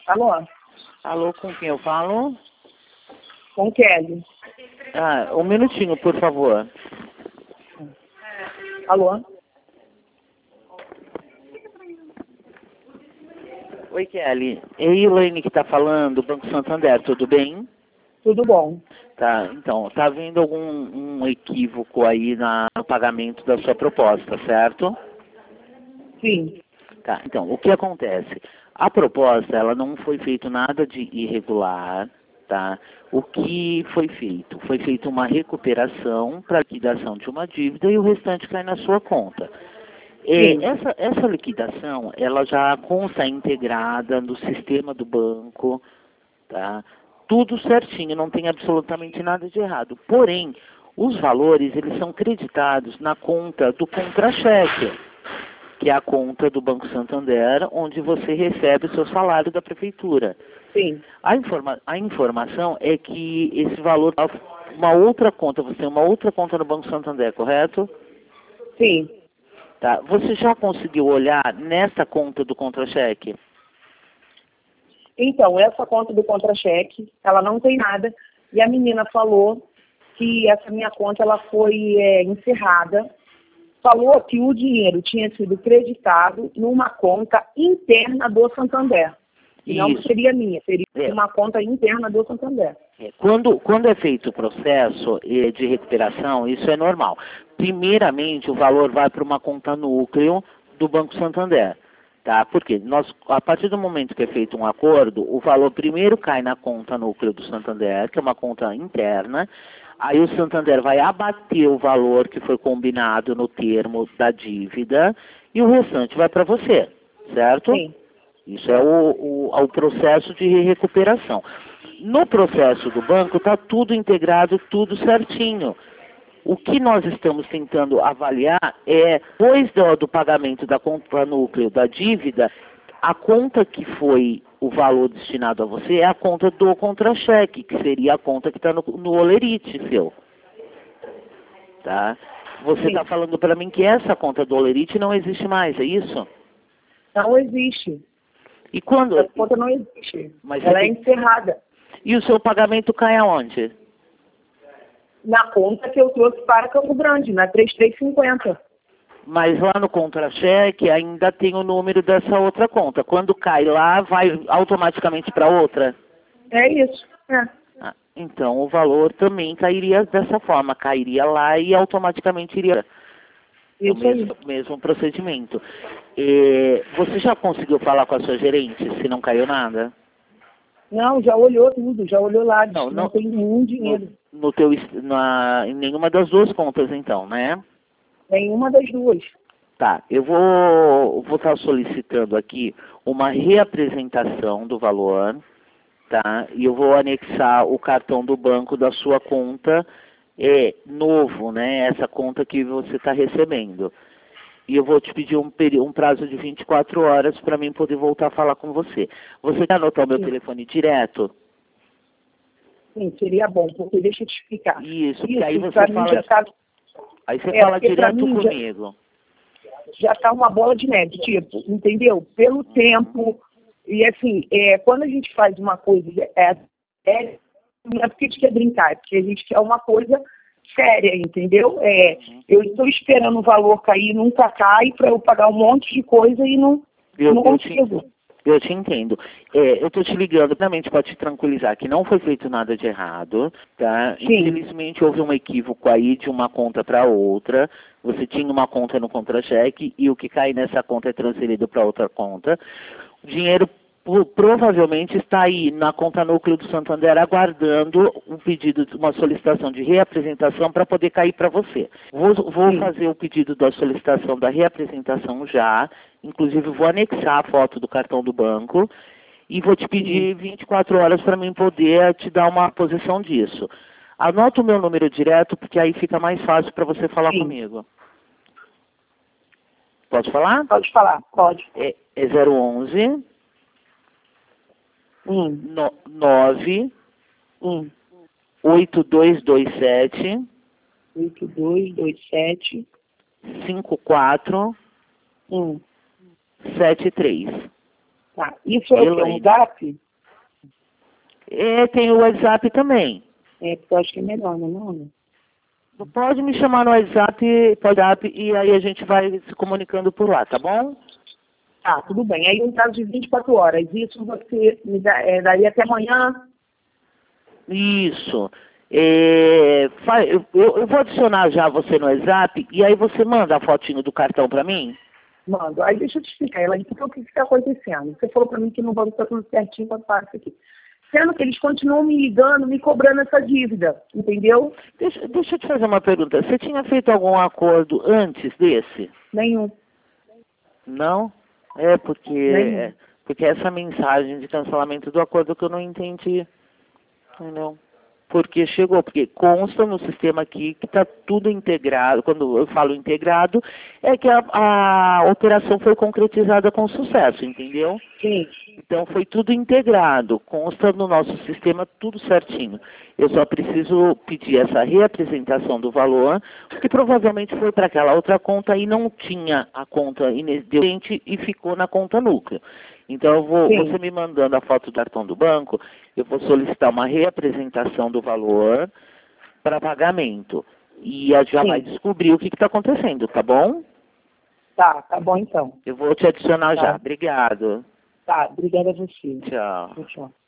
Alô? Alô, com quem eu falo? Com Kelly. Um minutinho, por favor. Alô? Oi, Kelly. É a Elaine que tá falando, Banco Santander, tudo bem? Tudo bom? Tá, então, tá havendo algum equívoco aí no pagamento da sua proposta, certo? Sim. Tá, então, o que acontece? A proposta, ela não foi feito nada de irregular, tá? O que foi feito? Foi feita uma recuperação para liquidação de uma dívida e o restante cai na sua conta. Essa liquidação, ela já consta integrada no sistema do banco, tá? Tudo certinho, não tem absolutamente nada de errado. Porém, os valores, eles são creditados na conta do contra-cheque, que é a conta do Banco Santander, onde você recebe o seu salário da prefeitura. Sim. A informação é que esse valor é uma outra conta, você tem uma outra conta no Banco Santander, correto? Sim. Tá. Você já conseguiu olhar nessa conta do contra-cheque? Então, essa conta do contra-cheque, ela não tem nada. E a menina falou que essa minha conta ela foi encerrada. Falou que o dinheiro tinha sido creditado numa conta interna do Santander. E não seria minha, seria uma conta interna do Santander. Quando é feito o processo de recuperação, isso é normal. Primeiramente, o valor vai para uma conta núcleo do Banco Santander. Tá? Porque a partir do momento que é feito um acordo, o valor primeiro cai na conta núcleo do Santander, que é uma conta interna. Aí o Santander vai abater o valor que foi combinado no termo da dívida e o restante vai para você, certo? Sim. Isso é o processo de recuperação. No processo do banco está tudo integrado, tudo certinho. O que nós estamos tentando avaliar é, depois do pagamento da conta núcleo da dívida, a conta que foi o valor destinado a você é a conta do contra-cheque, que seria a conta que está no Olerite seu. Tá? Você está falando para mim que essa conta do Olerite não existe mais, é isso? Não existe. E quando? Essa conta não existe. Mas ela é encerrada. E o seu pagamento cai aonde? Na conta que eu trouxe para Campo Grande, na 3350. Mas lá no contra-cheque ainda tem o número dessa outra conta. Quando cai lá, vai automaticamente para outra? É isso. Então o valor também cairia dessa forma. Cairia lá e automaticamente iria. Isso o mesmo procedimento. Você já conseguiu falar com a sua gerente se não caiu nada? Não, já olhou tudo, já olhou lá, não tem nenhum dinheiro. Em nenhuma das duas contas então, né? Nenhuma das duas. Tá, eu vou estar solicitando aqui uma reapresentação do valor, tá? E eu vou anexar o cartão do banco da sua conta novo, né? Essa conta que você está recebendo. E eu vou te pedir um prazo de 24 horas para mim poder voltar a falar com você. Você quer anotar o meu telefone direto? Sim, seria bom, porque deixa eu te explicar. Isso, porque aí você fala... Aí você fala direto comigo. Já está uma bola de neve, tipo, entendeu? Pelo tempo, e assim, quando a gente faz uma coisa, não é porque a gente quer brincar, é porque a gente quer uma coisa séria, entendeu? Eu estou esperando o valor cair, nunca cai, para eu pagar um monte de coisa e não consigo. Eu te entendo. Eu estou te ligando realmente para te tranquilizar que não foi feito nada de errado, tá? Sim. Infelizmente houve um equívoco aí de uma conta para outra. Você tinha uma conta no contra-cheque e o que cai nessa conta é transferido para outra conta. O dinheiro provavelmente está aí na conta núcleo do Santander aguardando um pedido, uma solicitação de reapresentação para poder cair para você. Vou fazer o pedido da solicitação da reapresentação já, inclusive vou anexar a foto do cartão do banco e vou te pedir 24 horas para mim poder te dar uma posição disso. Anota o meu número direto, porque aí fica mais fácil para você falar comigo. Pode falar? Pode falar, pode. É 011 9 8227 54 73. Tá. Isso é o que? Um Zap? Tem o WhatsApp também. Porque eu acho que é melhor, não? Pode me chamar no WhatsApp, e aí a gente vai se comunicando por lá, tá bom? Tá, tudo bem. Aí um prazo de 24 horas. Isso você me daria até amanhã? Isso. Eu vou adicionar já você no WhatsApp e aí você manda a fotinho do cartão para mim? Mando. Aí deixa eu te explicar, Elaine, porque o que está acontecendo? Você falou para mim que no banco está tudo certinho quando passa aqui. Sendo que eles continuam me ligando, me cobrando essa dívida, entendeu? Deixa eu te fazer uma pergunta. Você tinha feito algum acordo antes desse? Nenhum. Não? Porque essa mensagem de cancelamento do acordo que eu não entendi. Entendeu? Porque consta no sistema aqui que está tudo integrado. Quando eu falo integrado, é que a operação foi concretizada com sucesso, entendeu? Sim. Então foi tudo integrado, consta no nosso sistema tudo certinho. Eu só preciso pedir essa reapresentação do valor, que provavelmente foi para aquela outra conta e não tinha a conta inexistente e ficou na conta núcleo. Então você me mandando a foto do cartão do banco, eu vou solicitar uma reapresentação do valor para pagamento. E a gente já vai descobrir o que está acontecendo, tá bom? Tá bom então. Eu vou te adicionar já. Obrigado. Tá, obrigada a você. Tchau. Tchau.